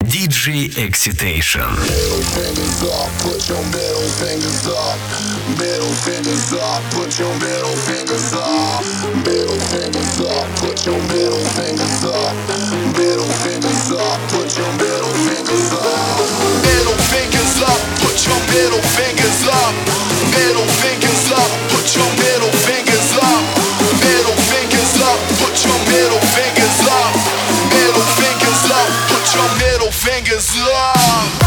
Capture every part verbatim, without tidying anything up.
ди джей Excitation. Middle fingers up, put your middle fingers up. Middle fingers up, put your middle fingers up. Middle fingers up, put your middle fingers up. Middle fingers up, put your middle fingers up. Middle fingers up, put your middle fingers up. Middle fingers up, put your middle fingers up. Middle fingers up, put your middle fingers up. Middle fingers up, put your middle fingers up.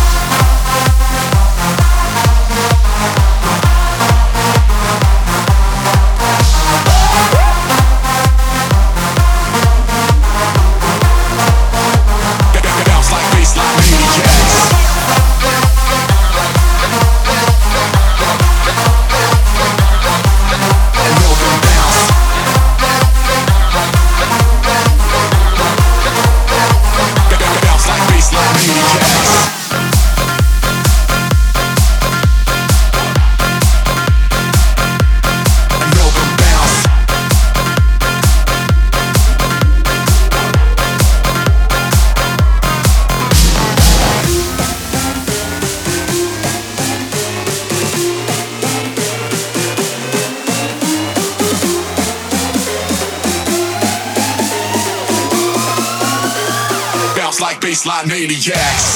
Like baseline maniacs.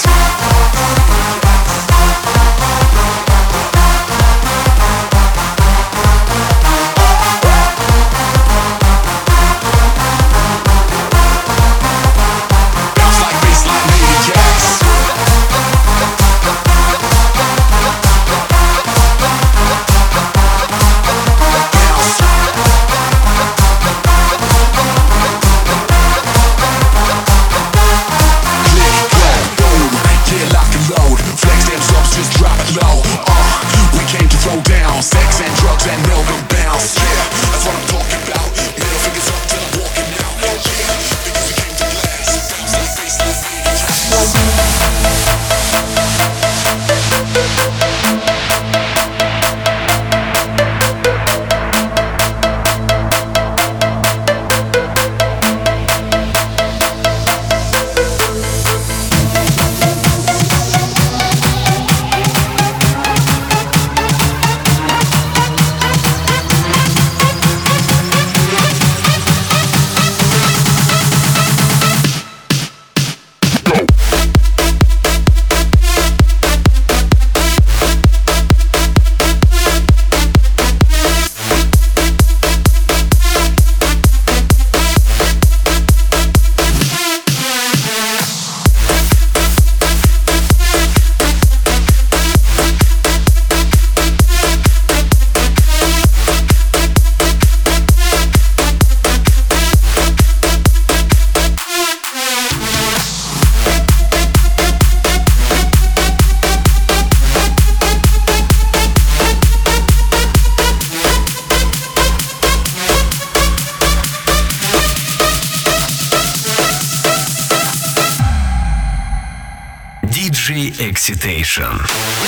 ди джей Excitation.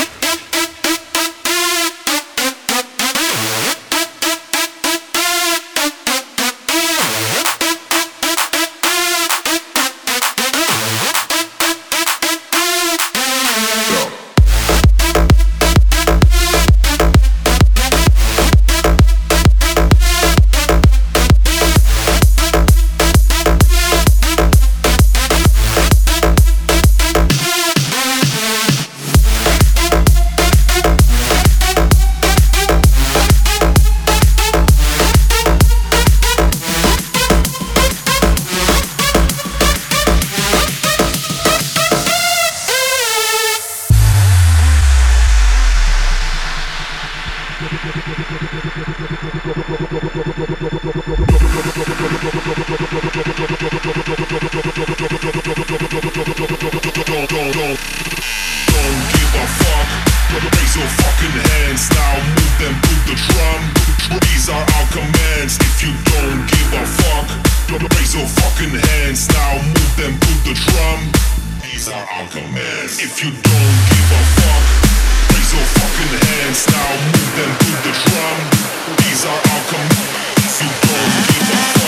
If you don't give a fuck, raise your fucking hands now, move them to the drum. These are our commands. If you don't give a fuck.